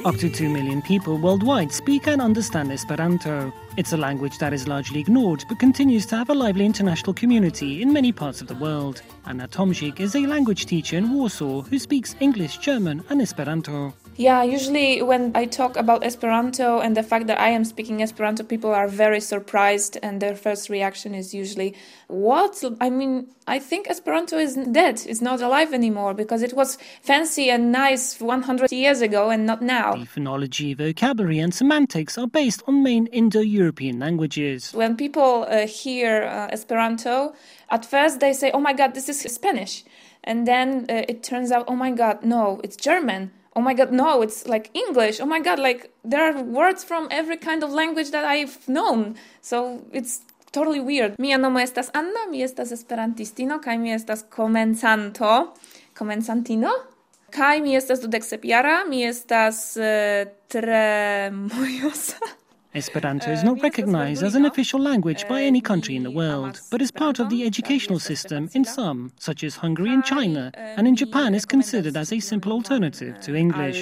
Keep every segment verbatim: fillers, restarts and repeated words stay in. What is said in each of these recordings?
Up to two million people worldwide speak and understand Esperanto. It's a language that is largely ignored but continues to have a lively international community in many parts of the world. Anna Tomzik is a language teacher in Warsaw who speaks English, German and Esperanto. Yeah, usually when I talk about Esperanto and the fact that I am speaking Esperanto, people are very surprised and their first reaction is usually, what? I mean, I think Esperanto is dead, it's not alive anymore because it was fancy and nice one hundred years ago and not now. The phonology, vocabulary and semantics are based on main Indo-European languages. When people uh, hear uh, Esperanto, at first they say, oh my God, this is Spanish. And then uh, it turns out, oh my God, no, it's German. Oh my God, no, it's like English. Oh my God, like there are words from every kind of language that I've known. So it's totally weird. Mia nomo estas Anna, mi estas esperantistino, kaj mi estas komencanto, komencantino. Kaj mi estas dudek sep jara, mi estas uh, tre mojosa. Esperanto is not recognized as an official language by any country in the world, but is part of the educational system in some, such as Hungary and China, and in Japan is considered as a simple alternative to English.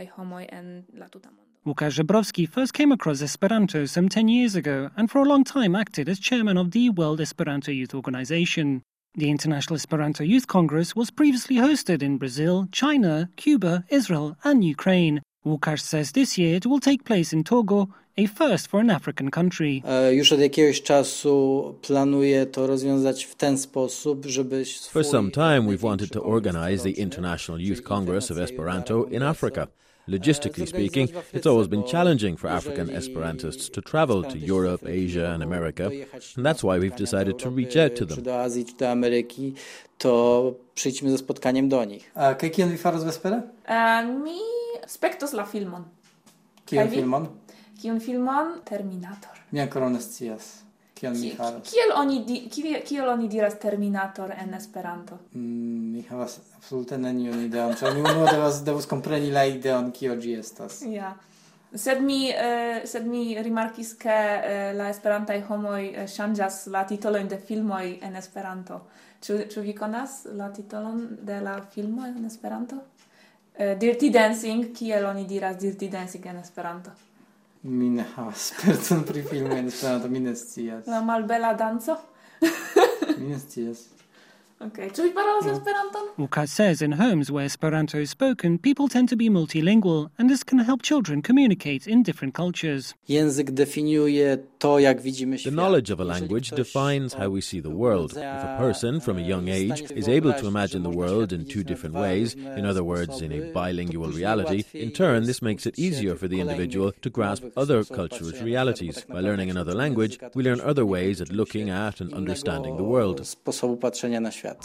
Łukasz Żebrowski first came across Esperanto some ten years ago and for a long time acted as chairman of the World Esperanto Youth Organization. The International Esperanto Youth Congress was previously hosted in Brazil, China, Cuba, Israel and Ukraine. Łukasz says this year it will take place in Togo, a first for an African country. Już od jakiegoś czasu planuję to rozwiązać w ten sposób, żeby For some time we've wanted to organize the International Youth Congress of Esperanto in Africa. Logistically speaking, it's always been challenging for African Esperantists to travel to Europe, Asia and America, and that's why we've decided to reach out to them. Do Azji czy do Ameryki, to przyjdźmy ze spotkaniem do nich. A kion vi faras vespere? Mi spektos la filmon. Kion filmon? Kion filmon? Terminator. Mi ancora ne scias. Kion mi faras? Kiel oni di, kiel oni diras Terminator en Esperanto? Mm, mi havas absolute neniun ideon. Ĉar mi unue devas devus kompreni la ideon kio ĝi estas. Ja. Sed mi uh, sed mi rimarkis ke uh, la esperantaj homoj uh, ŝanĝas la titolojn de filmoj en Esperanto. Ĉu ĉu vi konas la titolon de la filmo en Esperanto? Uh, Dirty Dancing, kiel oni diras Dirty Dancing en Esperanto? Mi ne havas sperton pri filmo en Esperanto, mi ne scias. La malbela danco? Mi ne scias. Okay. Ĉu vi parolas Esperanton? Łukasz says in homes where Esperanto is spoken, people tend to be multilingual, and this can help children communicate in different cultures. Język definiuje to, jak widzimy świat. The knowledge of a language defines how we see the world. If a person from a young age is able to imagine the world in two different ways, in other words, in a bilingual reality, in turn this makes it easier for the individual to grasp other cultures' realities. By learning another language, we learn other ways at looking at and understanding the world. Sposobu patrzenia na świat.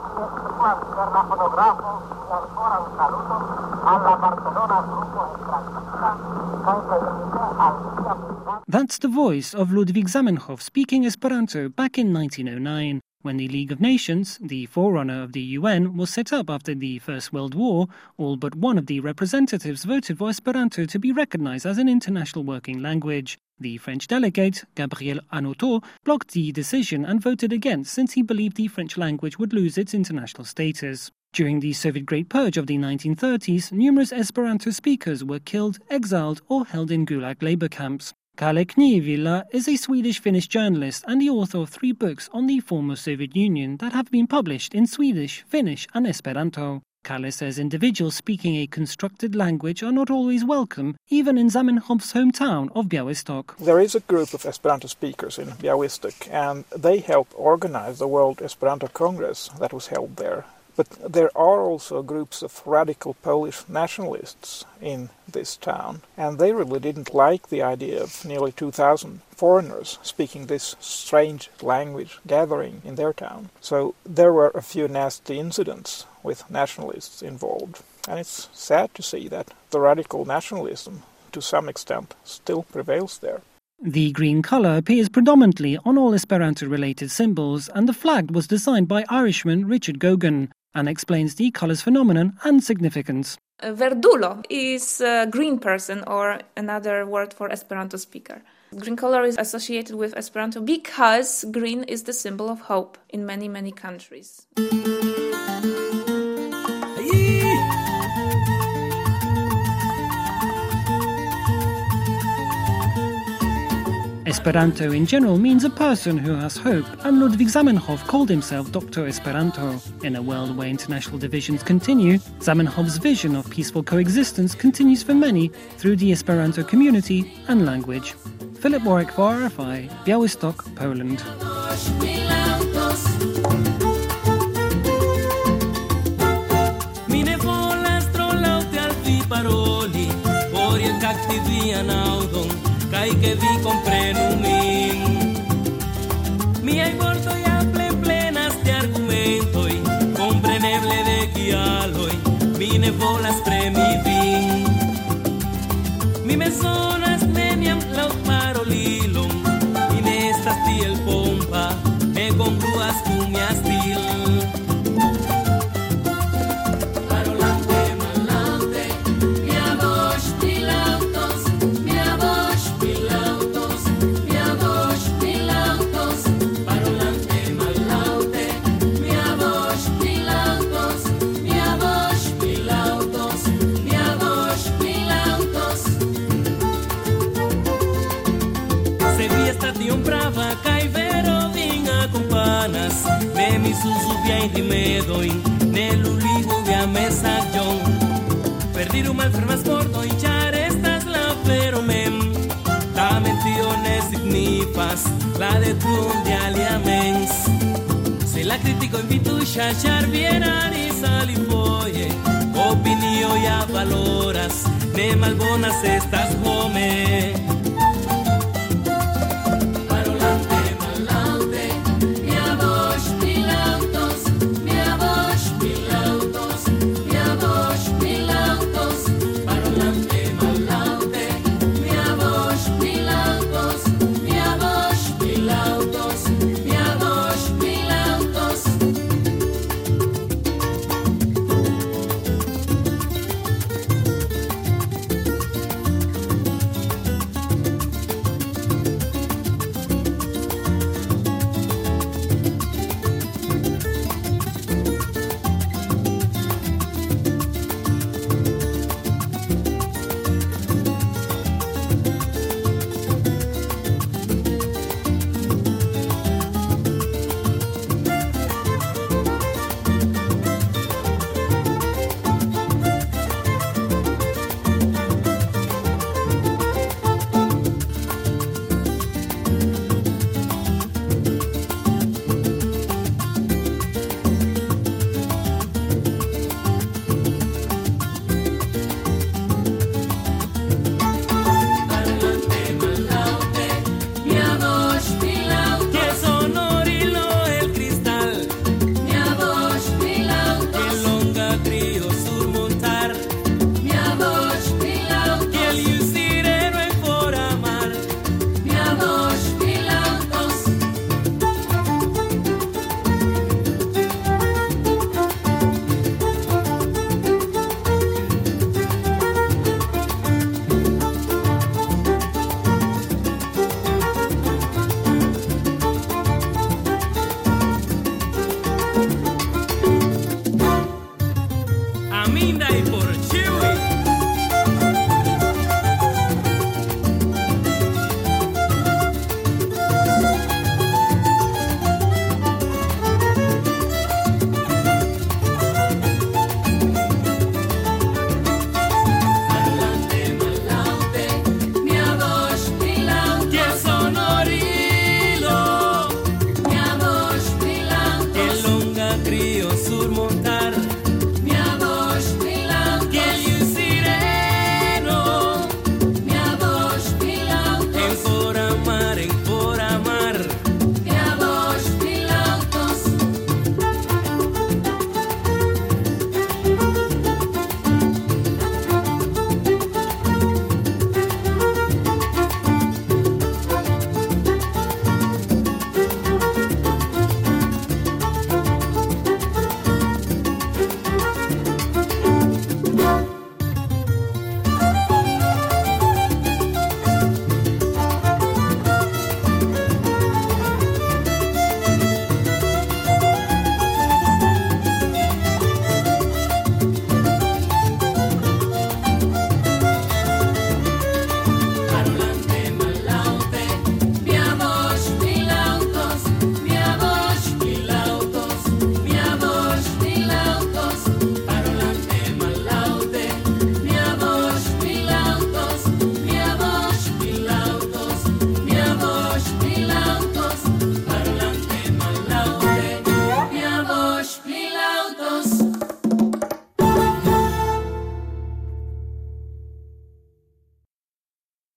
That's the voice of Ludwig Zamenhof speaking Esperanto back in nineteen oh nine. When the League of Nations, the forerunner of the U N, was set up after the First World War, all but one of the representatives voted for Esperanto to be recognized as an international working language. The French delegate, Gabriel Hanotaux, blocked the decision and voted against since he believed the French language would lose its international status. During the Soviet Great Purge of the nineteen thirties, numerous Esperanto speakers were killed, exiled or held in Gulag labor camps. Kalle Kniivila is a Swedish-Finnish journalist and the author of three books on the former Soviet Union that have been published in Swedish, Finnish and Esperanto. Kalle says individuals speaking a constructed language are not always welcome, even in Zamenhof's hometown of Białystok. There is a group of Esperanto speakers in Białystok, and they helped organize the World Esperanto Congress that was held there. But there are also groups of radical Polish nationalists in this town, and they really didn't like the idea of nearly two thousand foreigners speaking this strange language gathering in their town. So there were a few nasty incidents with nationalists involved, and it's sad to see that the radical nationalism, to some extent, still prevails there. The green colour appears predominantly on all Esperanto-related symbols, and the flag was designed by Irishman Richard Gogan, and explains the colour's phenomenon and significance. Verdulo is a green person, or another word for Esperanto speaker. Green colour is associated with Esperanto because green is the symbol of hope in many, many countries. Esperanto in general means a person who has hope, and Ludwig Zamenhof called himself Doctor Esperanto. In a world where international divisions continue, Zamenhof's vision of peaceful coexistence continues for many through the Esperanto community and language. Philip Warwick for R F I, Białystok, Poland. Kai que vi comprenu min Mi ai borto ya plen plenas de argumento y compreneble de guialoi Mine volas premi vin Mi mesonas neniam laut parolilon Mine estas tiel pompa Me congruas cum mia stil Ne mi susubia in rimedoin Ne luligo via mesagion Perdiru malfermas porto in chare estas la vero mem Tamen tio ne signifas La detruon de alia mens Se la critico invitu chachar bienaris alifoie Opinio ja valoras Ne malbonas estas home Aminda y por Chewy.